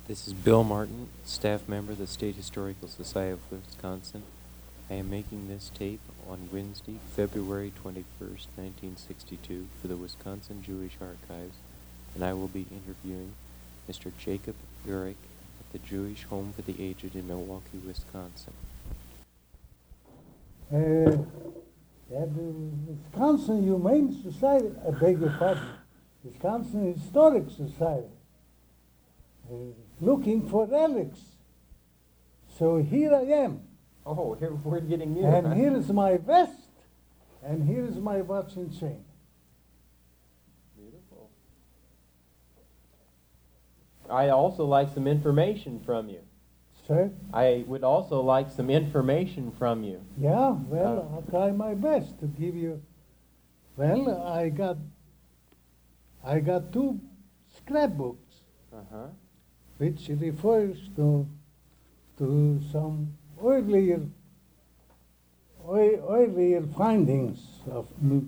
This is Bill Martin, staff member of the State Historical Society of Wisconsin. I am making this tape on Wednesday, February 21st, 1962, for the Wisconsin Jewish Archives, and I will be interviewing Mr. Jacob Urich at the Jewish Home for the Aged in Milwaukee, Wisconsin. At the Wisconsin Humane Society, I beg your pardon, Wisconsin Historic Society, looking for relics. So here I am. Oh, we're getting near. And here is my vest, and here is my watch and chain. Beautiful. I also like some information from you. Sir? I would also like some information from you. Yeah, well, I'll try my best to give you. Well, I got two scrapbooks, which refers to some earlier findings of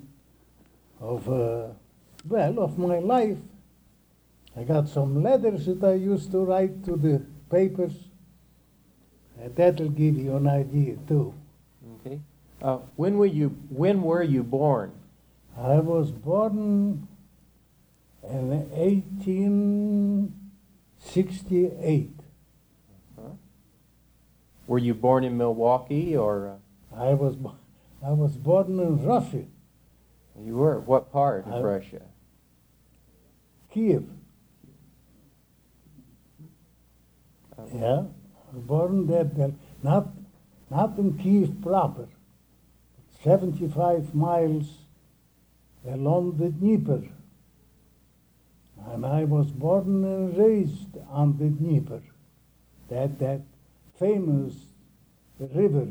my life. I got some letters that I used to write to the papers. And that'll give you an idea too. Okay. When were you born? I was born in 1868. Were you born in Milwaukee or? I was born in Russia. You were. What part of Russia? Kiev. Yeah. Born there, not in Kiev proper, 75 miles along the Dnieper. And I was born and raised on the Dnieper, that famous river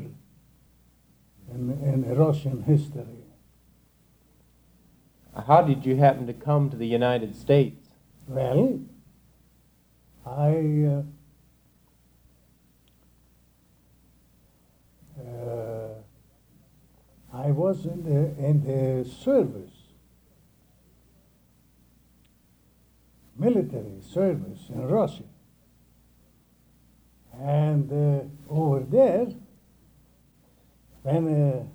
in Russian history. How did you happen to come to the United States? Well, I was in the service, military service in Russia. And over there, when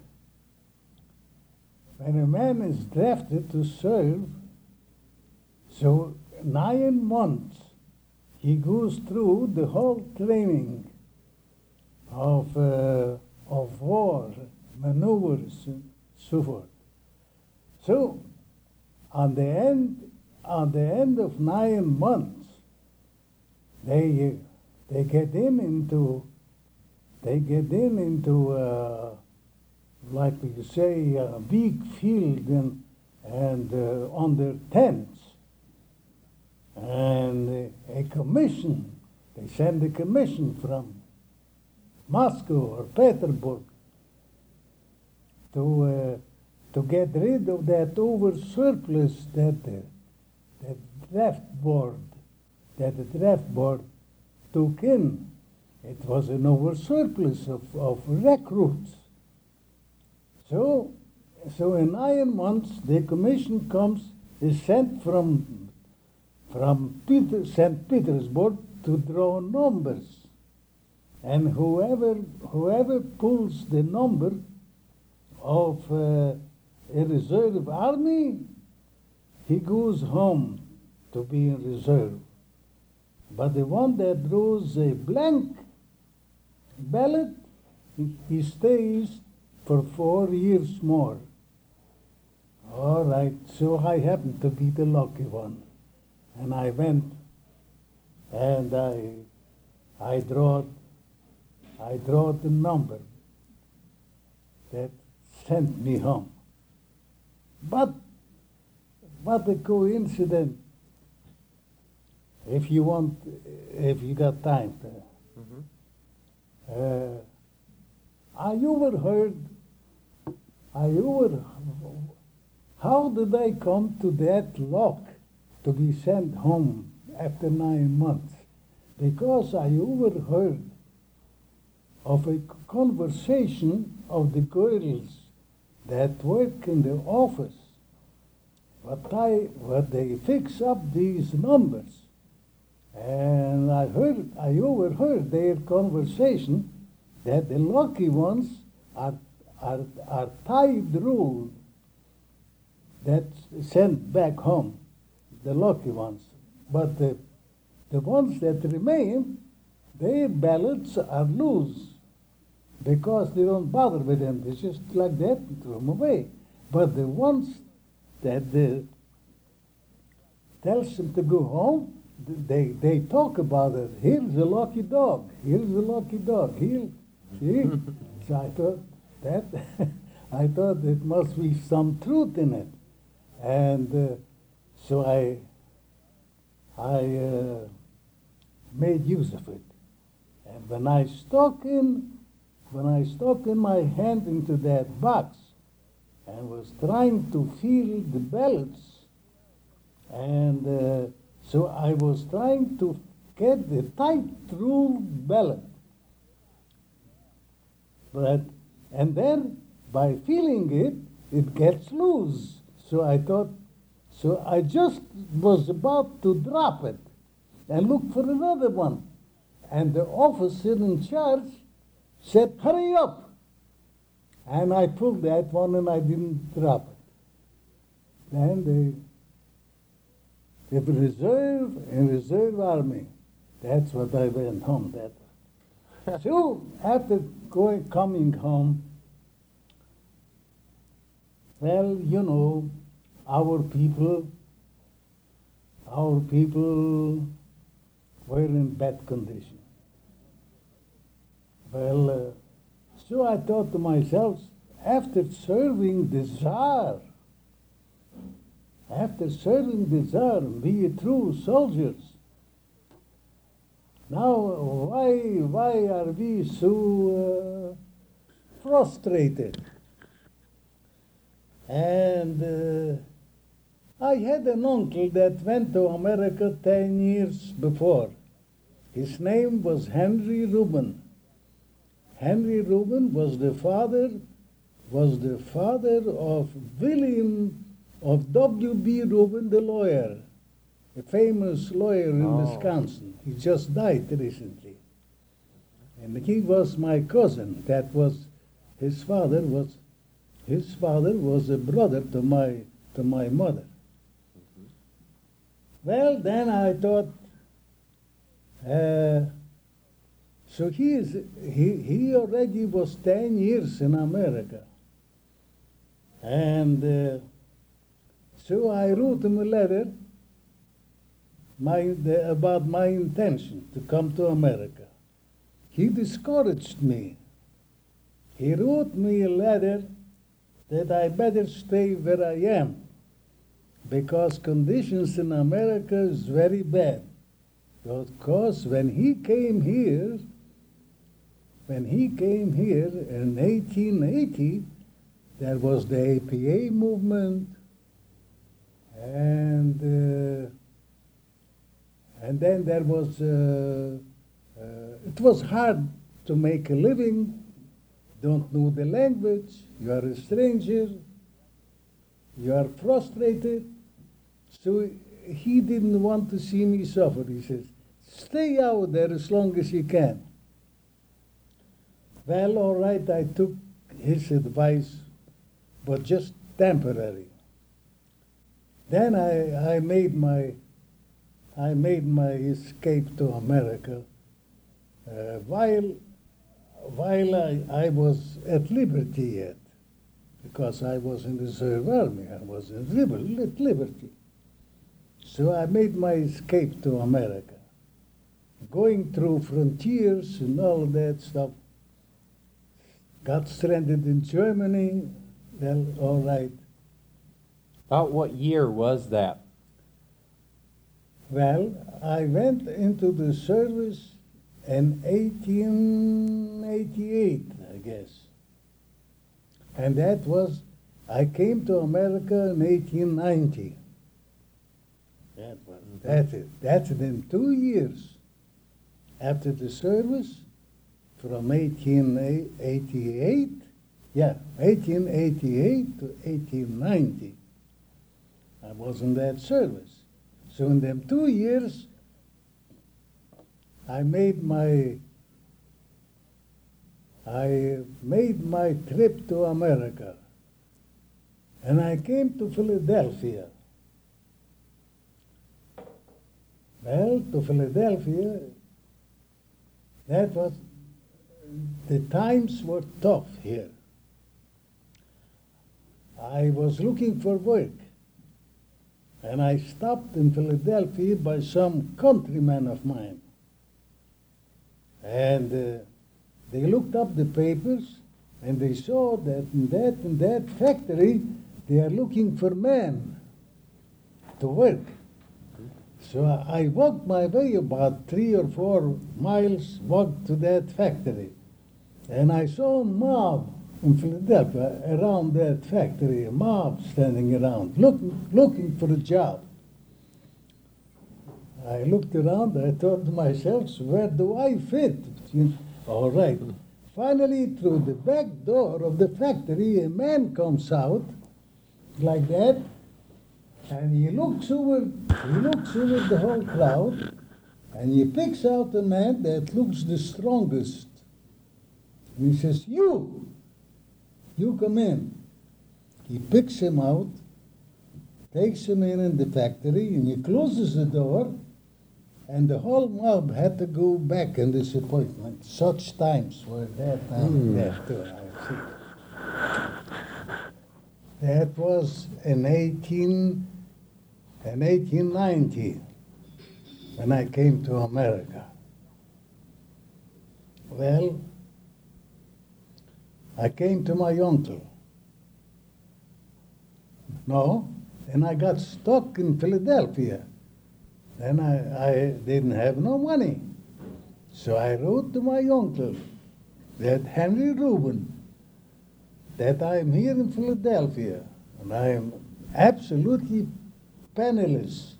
a man is drafted to serve, so 9 months he goes through the whole training of war, maneuvers, and so forth. So, on the end of 9 months, they get him into like we say, a big field and on their tents, and a commission. They send a commission from Moscow or Petersburg to get rid of that over surplus that the draft board took in. It was an over surplus of recruits. So in 9 months the commission is sent from St. Petersburg to draw numbers. And whoever pulls the number of a reserve army, he goes home to be in reserve. But the one that draws a blank ballot, he stays for 4 years more. All right, so I happened to be the lucky one. And I went and I draw the number that sent me home. But what a coincidence! If you got time. How did I come to that luck to be sent home after 9 months? Because I overheard of a conversation of the girls that work in the office, what they fix up these numbers. And I I overheard their conversation that the lucky ones are tide ruled, that's sent back home, the lucky ones. But the ones that remain, their ballots are loose because they don't bother with them. They just like that throw them away. But the ones that tells them to go home, they talk about it. Here's a lucky dog. Here's a lucky dog. Here, see? So I thought that I thought it must be some truth in it, and so I made use of it. And when I stuck in my hand into that box and was trying to feel the ballots, and so I was trying to get the tight ruled ballot. And then by feeling it, it gets loose. So I just was about to drop it and look for another one. And the officer in charge said, hurry up. And I pulled that one and I didn't drop it. Then the reserve army, that's what I went home that. So after coming home, well, you know, our people were in bad condition. Well, so I thought to myself, after serving the Tsar, be a true soldiers, now why are we so frustrated? And I had an uncle that went to America 10 years before. His name was Henry Rubin. Henry Rubin was the father of W.B. Rubin, the lawyer, a famous lawyer in Wisconsin. He just died recently. And he was my cousin. That was his father was a brother to my mother. Mm-hmm. Well, then I thought, so he already was 10 years in America. And so I wrote him a letter about my intention to come to America. He discouraged me. He wrote me a letter that I better stay where I am because conditions in America is very bad. Because when he came here in 1880, there was the APA movement, and then there was it was hard to make a living. Don't know the language, you are a stranger, you are frustrated. So he didn't want to see me suffer. He says, stay out there as long as you can. Well, all right, I took his advice, but just temporary. Then I made my escape to America while I was at liberty yet, because I was in the reserve army. I was at liberty. So I made my escape to America, going through frontiers and all that stuff. Got stranded in Germany. Well, all right. About what year was that? Well, I went into the service in 1888, I guess. And I came to America in 1890. That's it. That's it. In 2 years after the service, from 1888 to 1890, I was in that service. So in them 2 years, I made my trip to America, and I came to Philadelphia. Well, to Philadelphia, the times were tough here. I was looking for work, and I stopped in Philadelphia by some countrymen of mine. And they looked up the papers, and they saw that in that factory, they are looking for men to work. So I walked my way about 3 or 4 miles, walked to that factory. And I saw a mob in Philadelphia around that factory, a mob standing around, looking for a job. I looked around, I thought to myself, where do I fit? All right. Finally, through the back door of the factory, a man comes out like that, and he looks over the whole crowd, and he picks out a man that looks the strongest. And he says, you come in. He picks him out, takes him in the factory, and he closes the door, and the whole mob had to go back in disappointment. Such times were that too, I see. That was in 1890, when I came to America. Well, I came to my uncle. No, and I got stuck in Philadelphia. Then I didn't have no money. So I wrote to my uncle, that Henry Reuben, that I'm here in Philadelphia, and I'm absolutely penniless.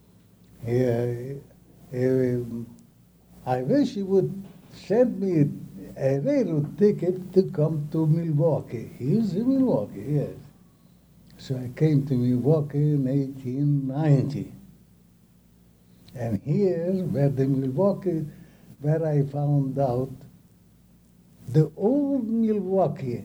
I wish he would send me a railroad ticket to come to Milwaukee. He's in Milwaukee, yes. So I came to Milwaukee in 1890. And here, where I found out the old Milwaukee,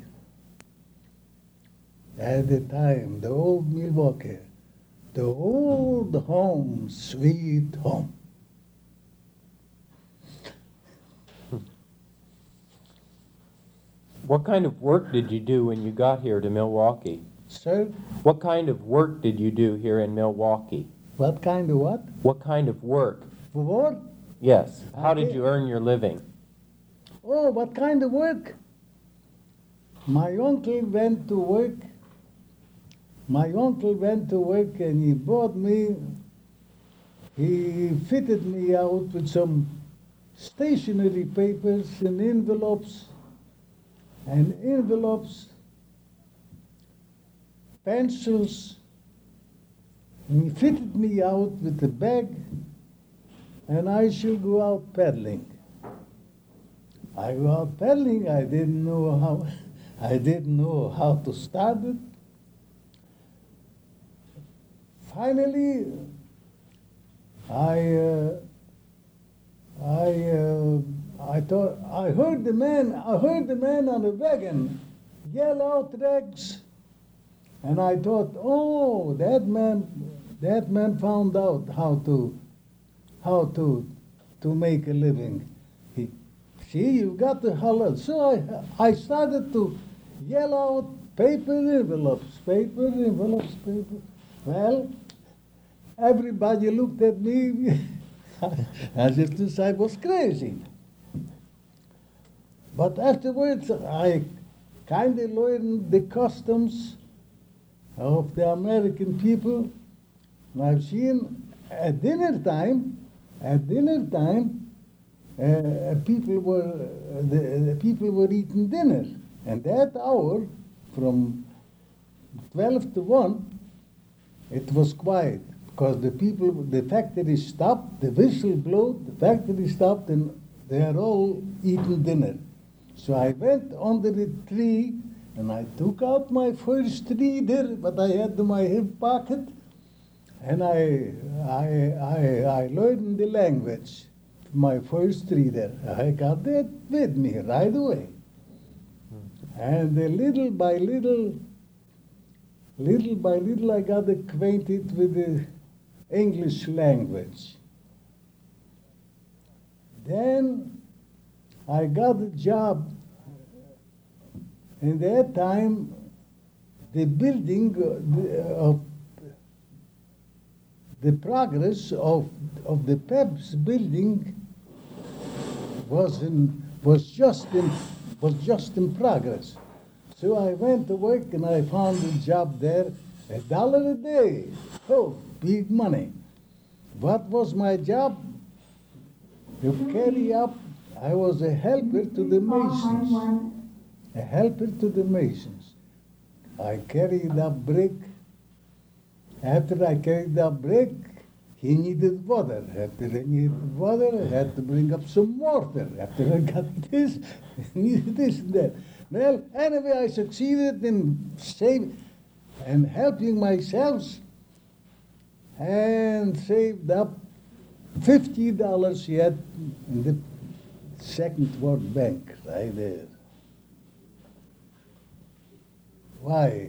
at the time, the old Milwaukee, the old home, sweet home. What kind of work did you do when you got here to Milwaukee? Sir? What kind of work did you do here in Milwaukee? What kind of what? What kind of work? What? Yes. How did you earn your living? Oh, what kind of work? My uncle went to work. And he bought me, he fitted me out with some stationery papers and envelopes, pencils, and he fitted me out with a bag, and I shall go out peddling. I go out peddling, I didn't know how to start it. Finally, I heard the man on the wagon yell out Rex, and I thought, oh, that man found out how to make a living. See, you've got to holler. So I started to yell out paper envelopes. Well, everybody looked at me as if I was crazy. But afterwards, I kind of learned the customs of the American people. And I've seen at dinner time, people were eating dinner, and that hour, from 12 to 1, it was quiet, because the factory stopped, the whistle blew, the factory stopped, and they are all eating dinner. So I went under the tree, and I took out my first reader, but I had in my hip pocket, and I learned the language. my first reader. I got that with me right away. And little by little, I got acquainted with the English language. Then I got a job. In that time, the building of the progress of the Pep's building was just in progress. So I went to work and I found a job there, $1 a day. Oh, big money. What was my job? To carry up. I was a helper to the masons. A helper to the masons. I carried up brick. After I carried up brick, he needed water. After I needed water, I had to bring up some mortar. After I got this, I needed this and that. Well, anyway, I succeeded in saving and helping myself and saved up $50 yet in the Second World Bank, right there. Why?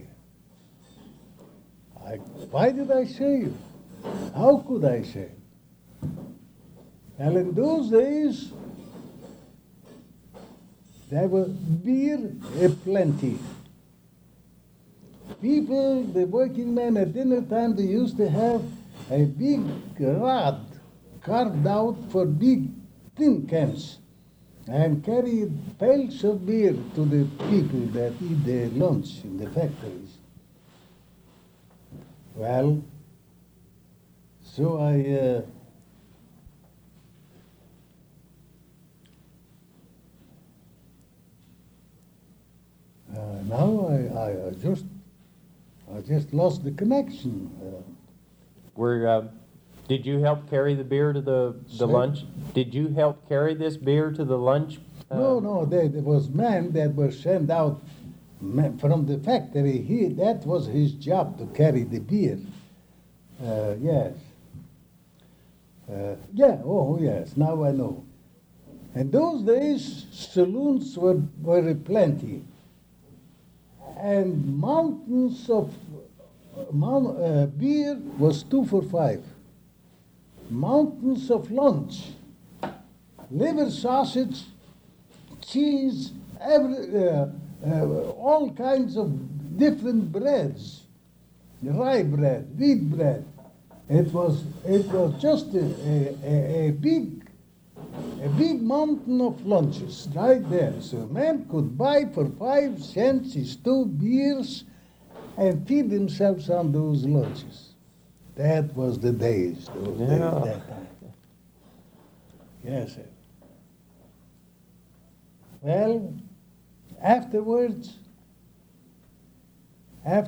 Why did I save? How could I save? Well, in those days, there was beer aplenty. People, the working men at dinner time, they used to have a big rod carved out for big tin cans and carry pails of beer to the people that eat their lunch in the factories. Well, so now I just lost the connection. Did you help carry the beer to the Sorry? lunch? Did you help carry this beer to the lunch? No, there was men that were sent out from the factory. That was his job, to carry the beer. Yes. Yes, now I know. In those days, saloons were plenty. And mountains of beer was 2 for $5. Mountains of lunch, liver sausage, cheese, all kinds of different breads, rye bread, wheat bread. It was just a big mountain of lunches right there. So a man could buy for 5 cents his 2 beers and feed themselves on those lunches. That was the days, those days, that time. Yes, sir. Well, afterwards, I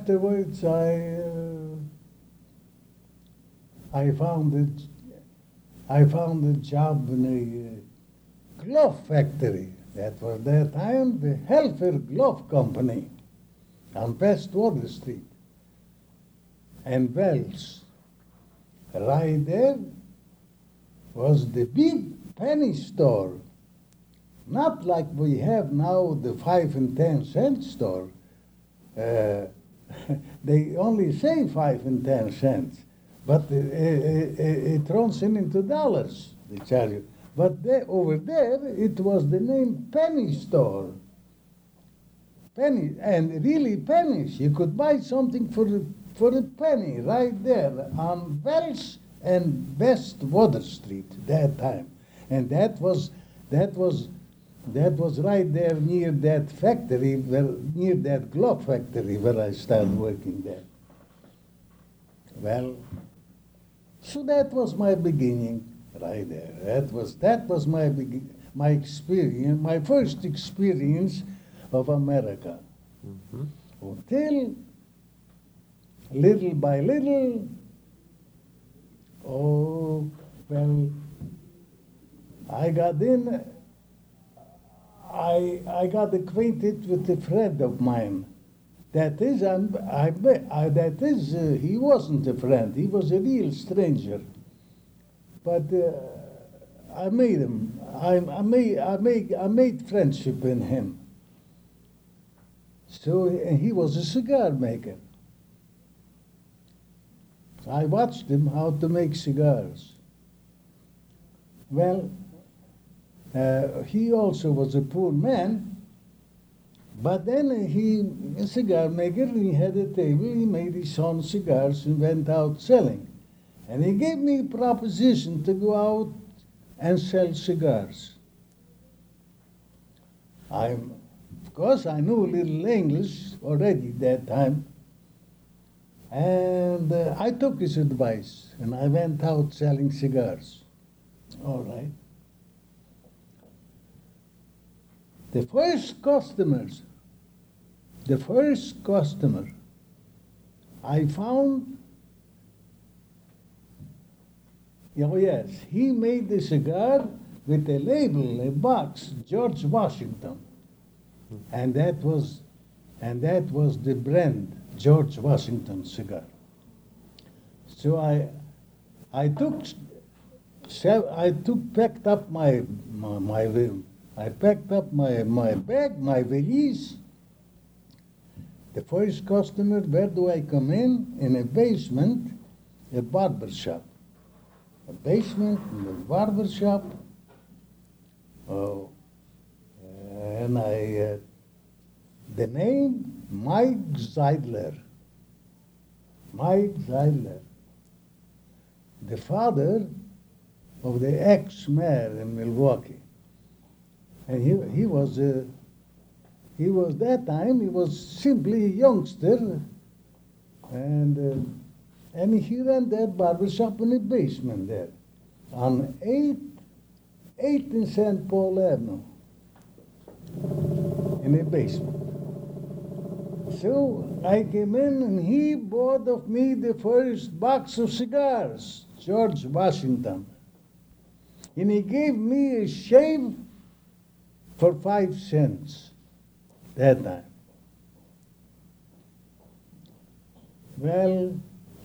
found a job in a glove factory. That was that time the Helfer Glove Company on West Water Street and Wells. Right there was the big penny store. Not like we have now the 5 and 10 cent store. They only say 5 and 10 cents, but it runs into dollars, they charge you. But over there, it was the name penny store. Penny, and really pennies. You could buy something for a penny right there on Wells and West Water Street that time. And that was right there near that factory, near that glove factory where I started working there. Well, so that was my beginning right there. That was my experience, my first experience of America. Mm-hmm. Until little by little, I got acquainted with a friend of mine. That is, he wasn't a friend. He was a real stranger. But I made him. I made friendship in him. So he was a cigar maker. I watched him how to make cigars. Well, he also was a poor man, but then he, a cigar maker, he had a table, he made his own cigars and went out selling. And he gave me a proposition to go out and sell cigars. Of course, I knew a little English already that time, and I took his advice, and I went out selling cigars. All right. The first customer I found, oh yes, he made the cigar with a label, a box, George Washington. And that was the brand, George Washington cigar. So packed up my bag, my valise. The first customer, where do I come in? In a basement, a barber shop. A basement in the barber shop. Oh, and the name, Mike Zeidler. Mike Zeidler. The father of the ex-mayor in Milwaukee. And he was that time, he was simply a youngster, and he ran that barber shop in the basement there, on 8th and St. Paul Avenue, in the basement. So I came in, and he bought of me the first box of cigars, George Washington. And he gave me a shave for 5 cents that time. Well,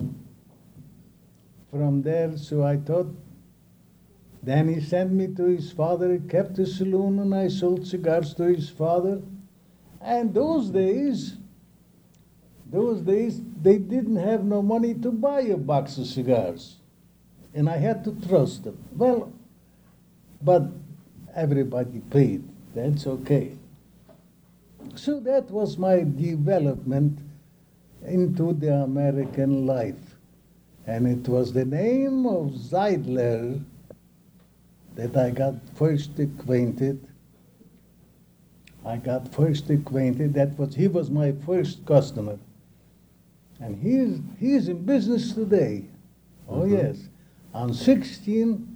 from there, so I thought, then he sent me to his father. He kept a saloon, and I sold cigars to his father. And those days, they didn't have no money to buy a box of cigars. And I had to trust them. Well, but everybody paid. That's okay. So that was my development into the American life. And it was the name of Zeidler that I got first acquainted. He was my first customer. And he's in business today. Oh, mm-hmm. Yes. On 16th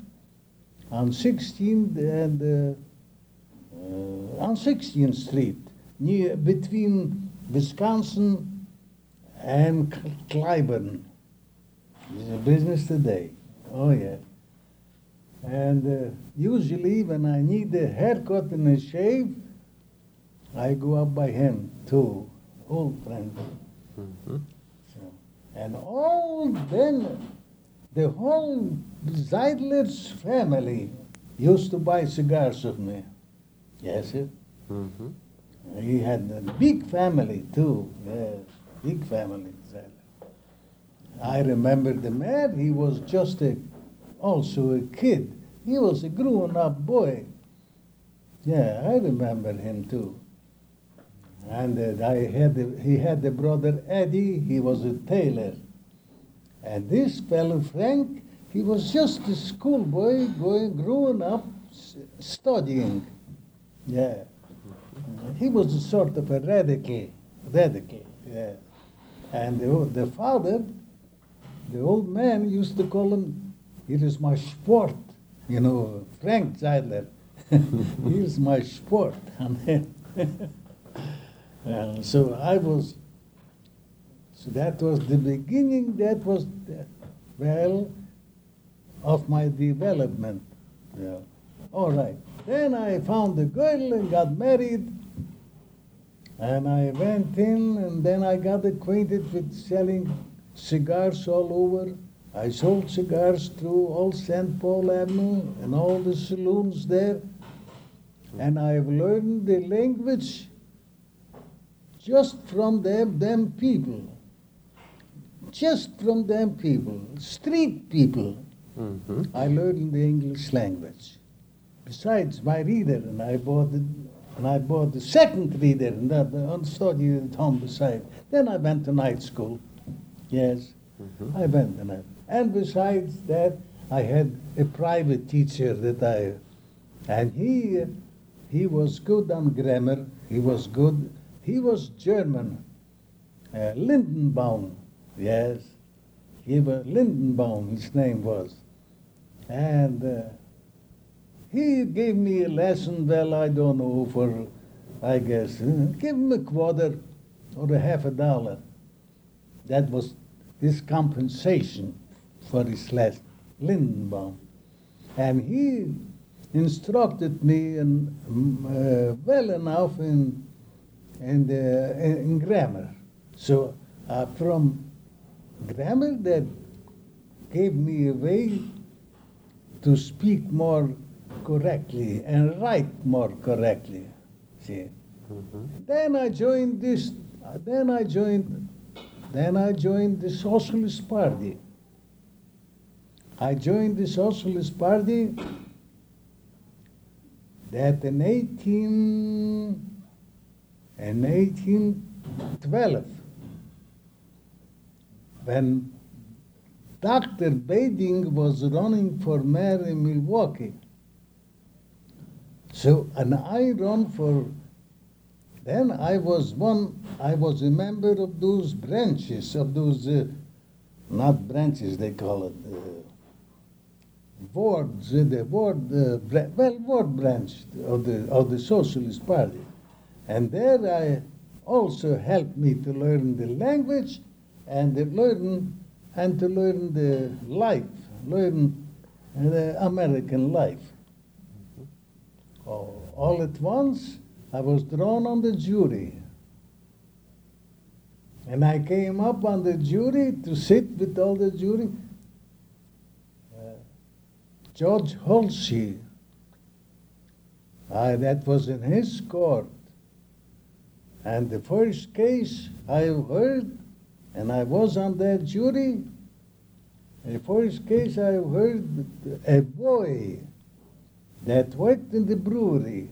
Street, between Wisconsin and Clyburn. He's in business today. Oh, yeah. And usually when I need a haircut and a shave, I go up by him too, old friend. Mm-hmm. So, and the whole Zeidler's family used to buy cigars of me. Yes, sir. Mm-hmm. He had a big family too. Yeah, big family. I remember the man. He was just also a kid. He was a grown-up boy. Yeah, I remember him too. And he had a brother Eddie. He was a tailor. And this fellow Frank, he was just a schoolboy growing up, studying. Yeah. He was a sort of a radical, yeah. And the father, the old man, used to call him, "It is my sport," Frank Zeidler. Here's my sport. So that was the beginning, of my development. Yeah. All right. Then I found a girl and got married. And I went in, and then I got acquainted with selling cigars all over I sold cigars through all St. Paul Avenue and all the saloons there. And I've learned the language just from them people. Just from them people, street people. Mm-hmm. I learned the English language. Besides my reader, and I bought the second reader, and that on study at home beside. Then I went to night school. Yes, I went to night. And besides that, I had a private teacher and he was good on grammar. He was good. He was German, Lindenbaum. Yes, he was Lindenbaum. His name was, and he gave me a lesson. Well, I don't know for, I guess, give him a quarter or a half a dollar. That was his compensation for his lesson, Lindenbaum. And he instructed me well enough in grammar. So from grammar, that gave me a way to speak more correctly and write more correctly. See. Mm-hmm. Then I joined the Socialist Party. I joined the Socialist Party that in 1812, when Dr. Bading was running for mayor in Milwaukee. So, and I run for, then I was a member of those branches, of those, not branches they call it, wards, ward branch of the Socialist Party. And there I also helped me to learn the language and to learn the life, learn the American life. All at once, I was drawn on the jury. And I came up on the jury to sit with all the jury. Judge Halsey, that was in his court. And the first case I heard, and I was on that jury, the first case I heard, a boy that worked in the brewery,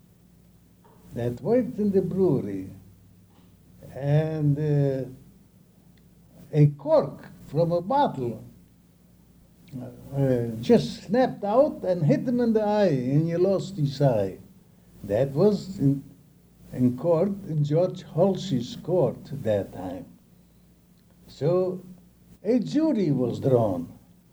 and a cork from a bottle just snapped out and hit him in the eye, and he lost his eye. That was in court, in Judge Halsey's court at that time. So a jury was drawn.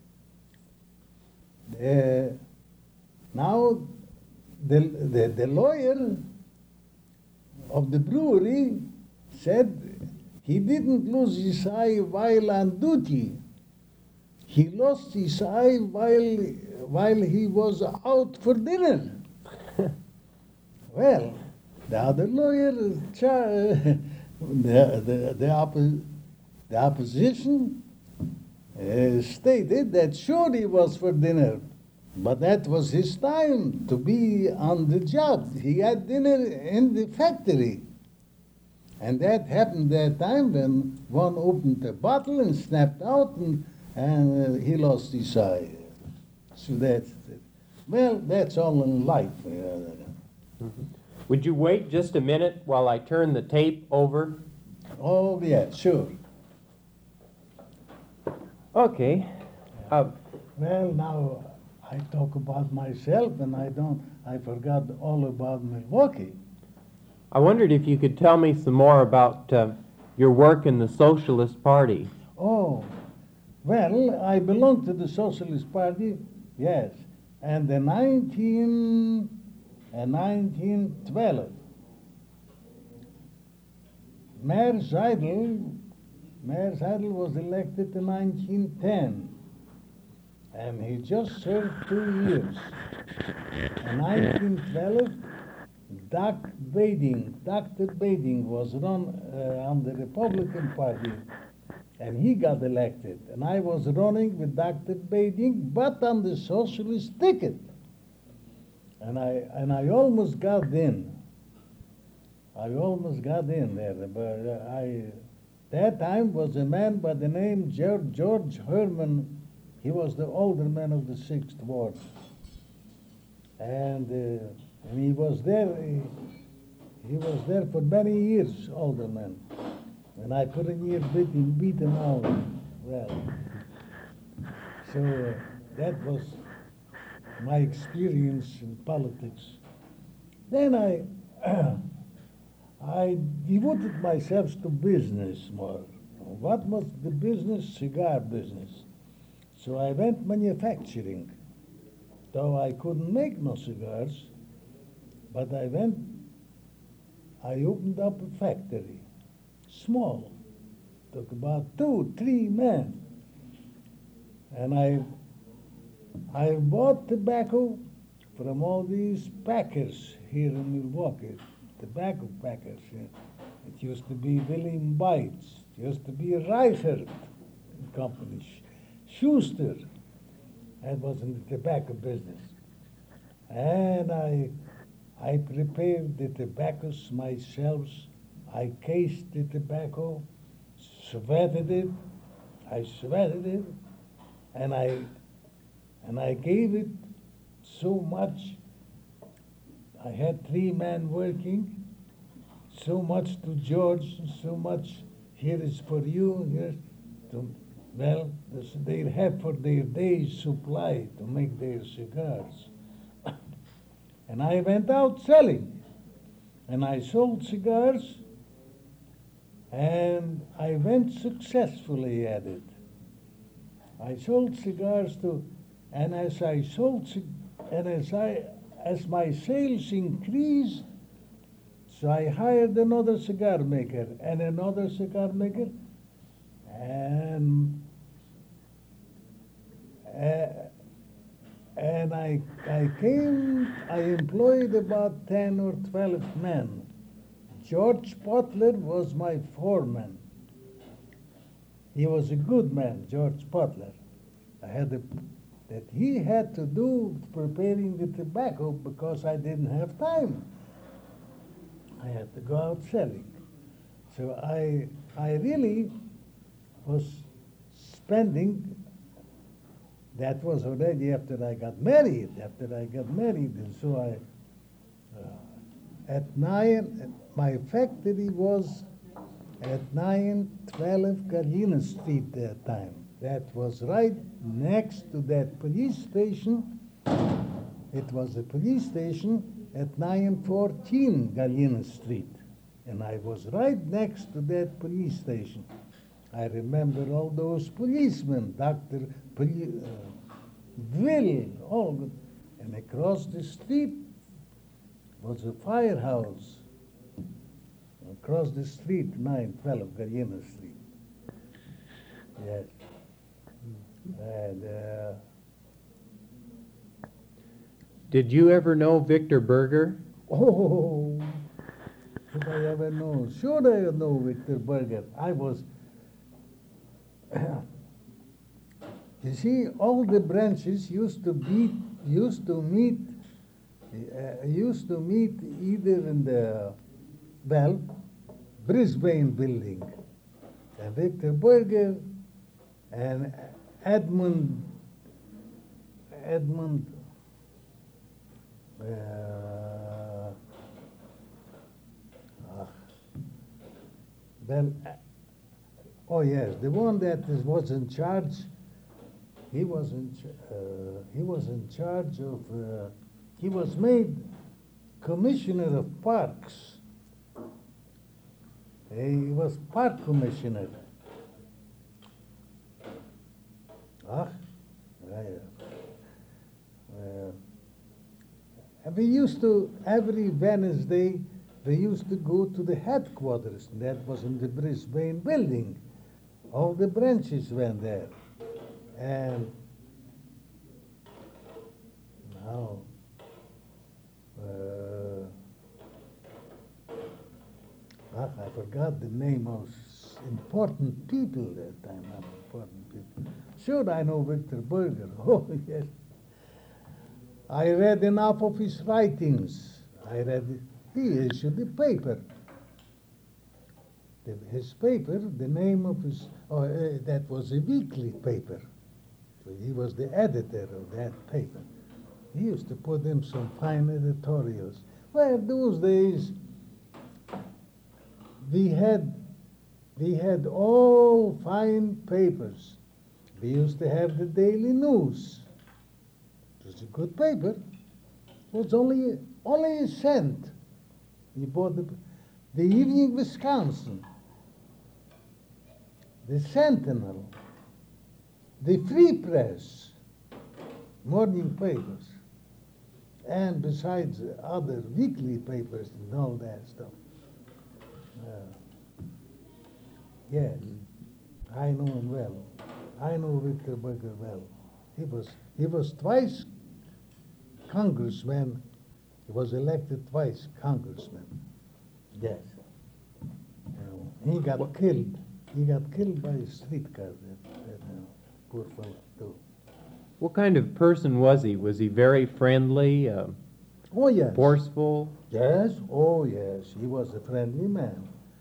Now the lawyer of the brewery said he didn't lose his eye while on duty. He lost his eye while he was out for dinner. Well, the other lawyer, the opposition stated that sure he was for dinner, but that was his time to be on the job. He had dinner in the factory. And that happened that time when one opened the bottle and snapped out and he lost his eye. So that's all in life. Mm-hmm. Would you wait just a minute while I turn the tape over? Oh, yeah, sure. Okay. Well, now I talk about myself and I forgot all about Milwaukee. I wondered if you could tell me some more about your work in the Socialist Party. Oh, well, I belonged to the Socialist Party, yes. And in 1912, Mayor Seidel was elected in 1910, and he just served 2 years. In 1912, Dr. Bading was run on the Republican Party, and he got elected. And I was running with Dr. Bading, but on the socialist ticket. And I almost got in. I almost got in there, but that time was a man by the name George Herman. He was the alderman of the 6th Ward. And he was there. He was there for many years, alderman. And I couldn't hear beat him out. Well, so that was my experience in politics. Then I devoted myself to business more. What was the business? Cigar business. So I went manufacturing. Though I couldn't make no cigars, but I opened up a factory, small, took about 2-3 men. And I bought tobacco from all these packers here in Milwaukee, tobacco packers. It used to be William Bites, it used to be Reichert Company, Schuster. That was in the tobacco business. And I prepared the tobaccos myself. I cased the tobacco, sweated it, and I gave it so much. I had 3 men working, so much to George, so much here is for you, here to, well, they'll have for their day's supply to make their cigars. And I went out selling, and I sold cigars, and I went successfully at it. I sold cigars and as my sales increased, so I hired another cigar maker and another cigar maker, and I employed about 10 or 12 men. George Butler was my foreman. He was a good man, George Butler. That he had to do preparing the tobacco because I didn't have time. I had to go out selling. So I really was spending. That was already after I got married. And so at 9, my factory was at 912 Galena Street that time. That was right next to that police station. It was a police station at 914 Galena Street. And I was right next to that police station. I remember all those policemen, Will, all good. And across the street was a firehouse. Across the street, 912 Galena Street. Yes. And Did you ever know Victor Berger? oh, if I ever know, sure I know Victor Berger. I was, you see, all the branches used to meet either in the, well, Brisbane building. And Victor Berger and Edmund, oh yes, the one that was in charge. He was in charge of. He was made commissioner of parks. He was park commissioner. And we used to, every Wednesday, we used to go to the headquarters. That was in the Brisbane building. All the branches went there. And now, I forgot the name of important people that time, not important people. Sure, I know Victor Berger. Oh, yes. I read enough of his writings. He issued a paper. His paper, the name of his, that was a weekly paper. So he was the editor of that paper. He used to put in some fine editorials. Well, those days, we had all fine papers. We used to have the Daily News. It was a good paper. It was only a cent. You bought the Evening Wisconsin, the Sentinel, the Free Press, morning papers, and besides other weekly papers and all that stuff. Yes, I know him well. I know Victor Berger well. He was twice congressman. He was elected twice congressman. Yes. He got killed. He got killed by a streetcar. That poor fellow too. What kind of person was he? Was he very friendly, Oh yes. forceful? Yes. Oh yes. He was a friendly man.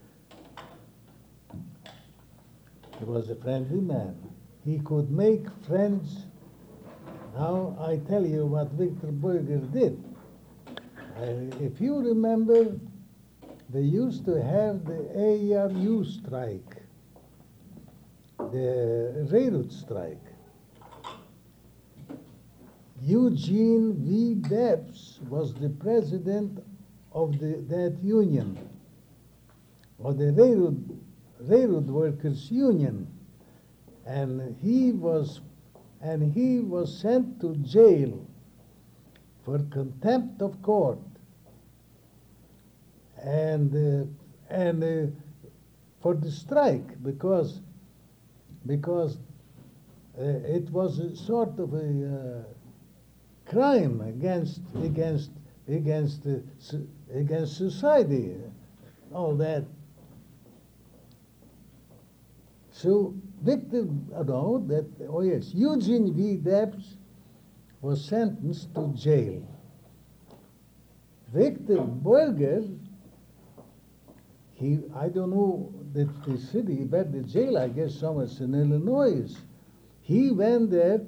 He was a friendly man. He could make friends. Now I tell you what Victor Berger did. If you remember, they used to have the ARU strike, the railroad strike. Eugene V. Debs was the president of that union, or the railroad workers union, and he was sent to jail for contempt of court and for the strike because it was a sort of a crime against society, all that. So Victor, Eugene V. Debs was sentenced to jail. Victor Berger, I don't know the city, but the jail, I guess somewhere in Illinois. He went there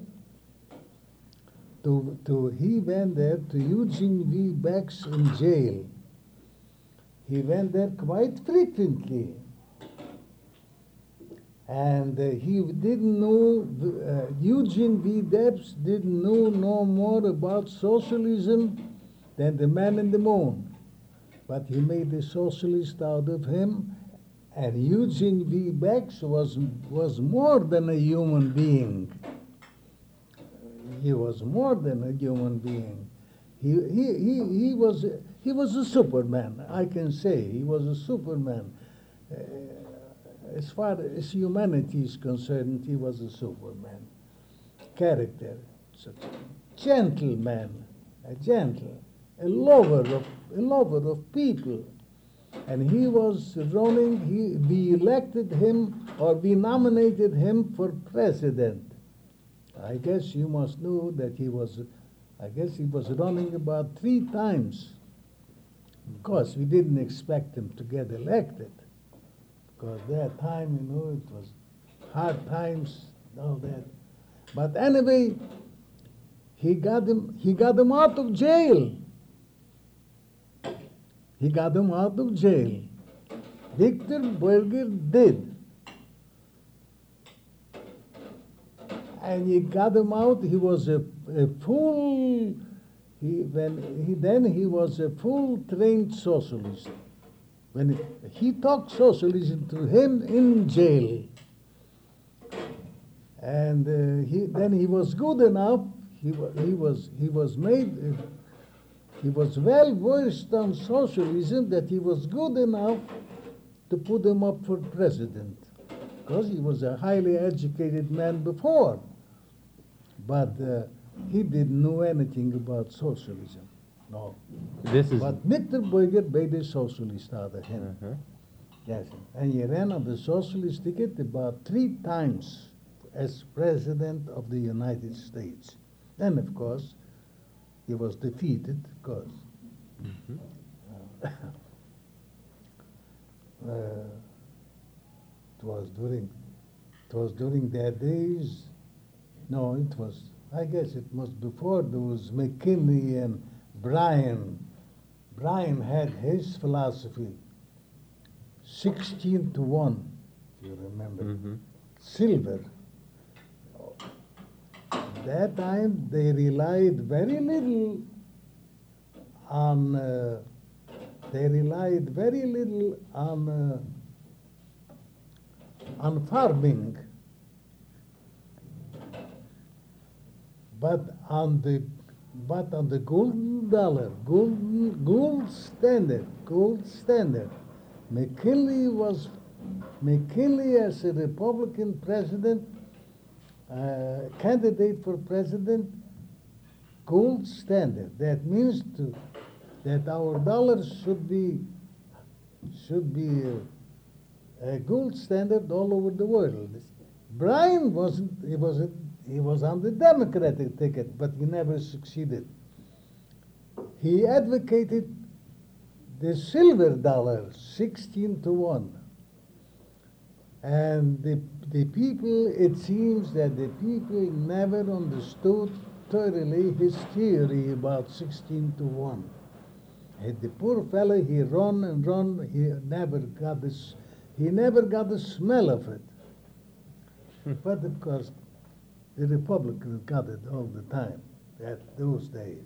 to Eugene V. Beck's in jail. He went there quite frequently. And he didn't know, Eugene V. Debs didn't know no more about socialism than the man in the moon. But he made a socialist out of him, and Eugene V. Bex was more than a human being. He was more than a human being. He was a Superman, I can say. He was a Superman. As far as humanity is concerned, he was a Superman. Character, such a gentleman, a lover of people. And he was running, we elected him, or we nominated him for president. I guess you must know that he was running about 3 times. Of course, we didn't expect him to get elected, because that time, it was hard times, all that. But anyway, he got him out of jail. He got him out of jail. Victor Berger did. And he got him out. He was a full, he was a full trained socialist. When he talked socialism to him in jail. And then he was good enough. He was well versed on socialism that he was good enough to put him up for president, because he was a highly educated man before, but he didn't know anything about socialism. No. But Victor Berger made a socialist out of him. Yes, and he ran on the socialist ticket about 3 times as President of the United States. Then, of course, he was defeated, of course. It was during their days. No, I guess it was before there was McKinley and Bryan. Bryan had his philosophy, 16-1, if you remember. Mm-hmm. Silver. At that time, they relied very little on farming, but on the golden dollar, gold standard. McKinley as a Republican president, candidate for president, gold standard. That means that our dollars should be a gold standard all over the world. Bryan wasn't. He was on the Democratic ticket, but he never succeeded. He advocated the silver dollar, 16-1. And the people, it seems that the people never understood thoroughly his theory about 16-1. And the poor fellow, he run and run, he never got the smell of it. But of course, the Republicans got it all the time at those days.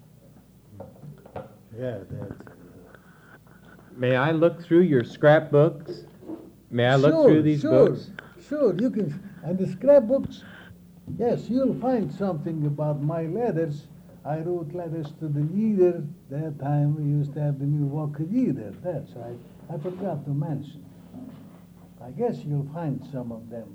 Yeah, that's... May I look through your scrapbooks? May I look through these books? Sure, you can. And the scrapbooks, yes, you'll find something about my letters. I wrote letters to the leader. That time we used to have the Milwaukee Leader. That's right. I forgot to mention. I guess you'll find some of them.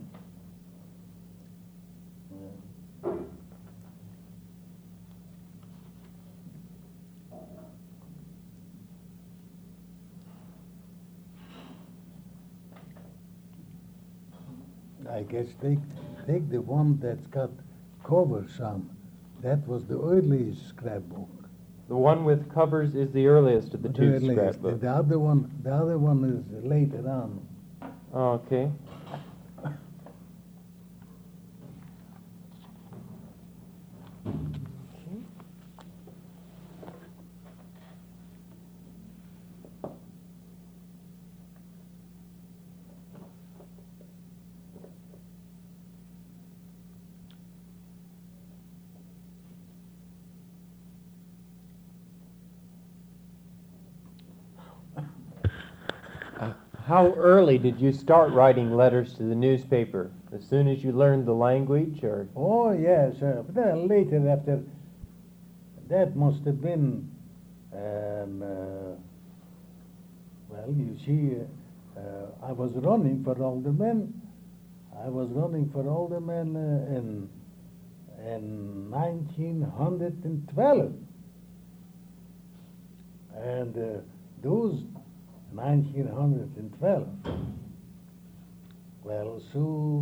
I guess take the one that's got covers on. That was the earliest scrapbook. The one with covers is the earliest of the two scrapbooks. The other one is later on. Okay. How early did you start writing letters to the newspaper? As soon as you learned the language, or? Oh, yes. But then later, after that must have been, well, you see, I was running for alderman. In 1912. And those 1912. Well, so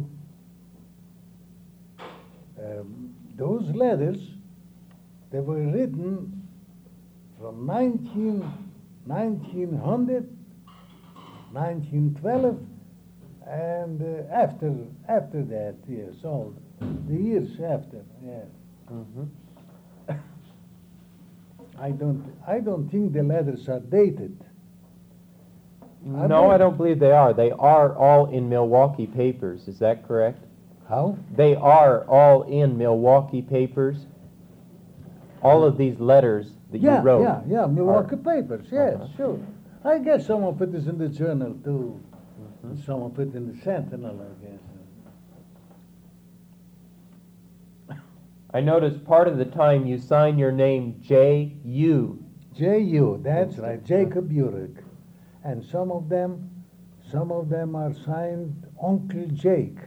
those letters, they were written from 1900, 1912, and after that, yes, all the years after, yeah. Mm-hmm. I don't think the letters are dated. No, I don't believe they are. They are all in Milwaukee papers. Is that correct? How? They are all in Milwaukee papers. All of these letters that you wrote. Yeah, Milwaukee papers. Yes, sure. I guess some of it is in the Journal too. Mm-hmm. Some of it in the Sentinel, I guess. I noticed part of the time you sign your name J.U. J.U., that's right, Jacob Urich. And some of them are signed Uncle Jake.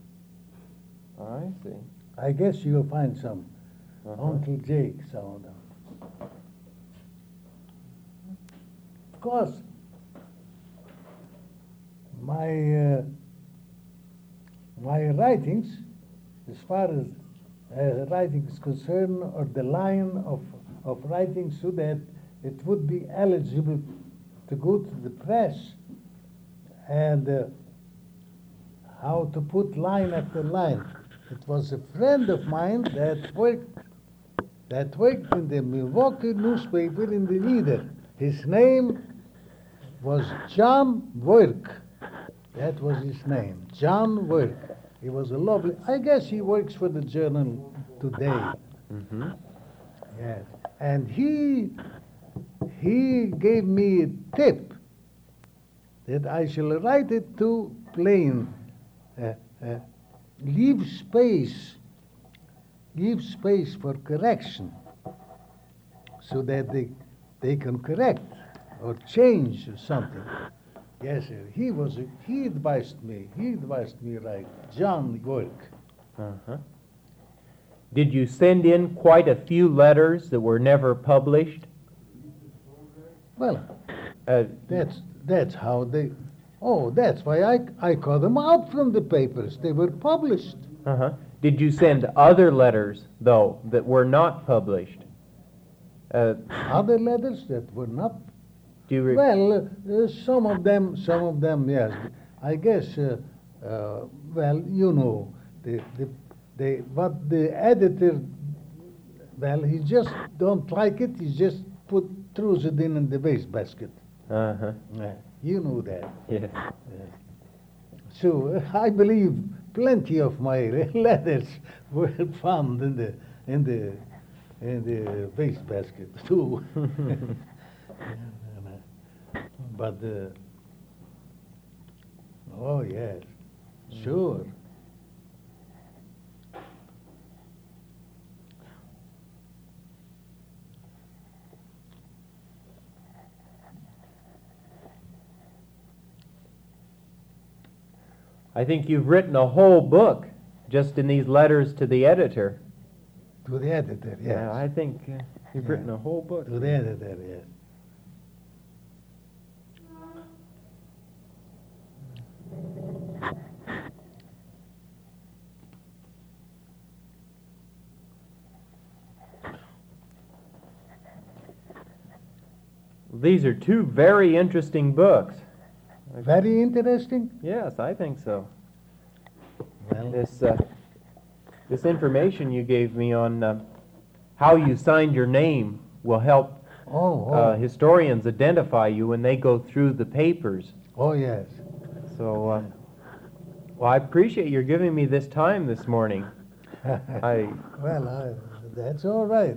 I see. I guess you'll find some. Uncle Jake, some of them. Of course, my writings, as far as writing is concerned, or the line of writing so that it would be eligible to go to the press, and how to put line after line. It was a friend of mine that worked in the Milwaukee newspaper in the leader. His name was John Work. That was his name, John Work. He was a lovely, I guess he works for the Journal today. Mm-hmm. Yes. And he gave me a tip that I shall write it to plain. Leave space for correction, so that they can correct or change something. Yes, sir. He advised me right. John Work. Uh-huh. Did you send in quite a few letters that were never published? Well, that's how they. Oh, that's why I cut them out from the papers. They were published. Uh-huh. Did you send other letters, though, that were not published? Other letters that were not. Do you Well, some of them, yes. I guess. Well, you know, but the editor, well, he just don't like it. He just throws it in the wastebasket. Uh-huh. You know that. Yes. So I believe plenty of my letters were found in the wastebasket too. But oh yes, sure. I think you've written a whole book just in these letters to the editor. To the editor, yes. Yeah, I think you've written a whole book. To the editor, yes. These are two very interesting books. Very interesting. Yes, I think so. Well, This information you gave me on how you signed your name will help historians identify you when they go through the papers. Oh yes. So, well, I appreciate your giving me this time this morning. Well, that's all right.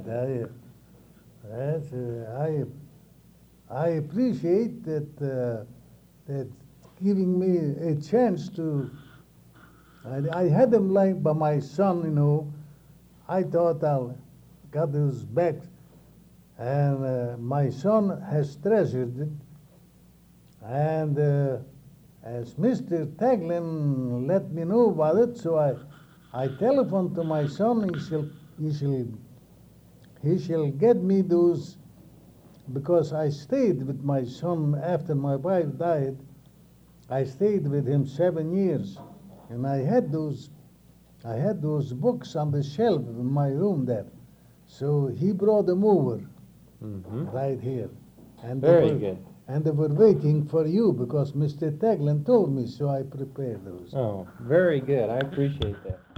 I appreciate that giving me a chance to. I had them like by my son, you know. I thought I'll got those back, and my son has treasured it. And as Mr. Taglin let me know about it, so I telephoned to my son. He shall get me those, because I stayed with my son after my wife died. I stayed with him 7 years, and I had those books on the shelf in my room there. So he brought them over right here. And Very good. And they were waiting for you because Mr. Taglin told me, so I prepared those. Oh, very good. I appreciate that.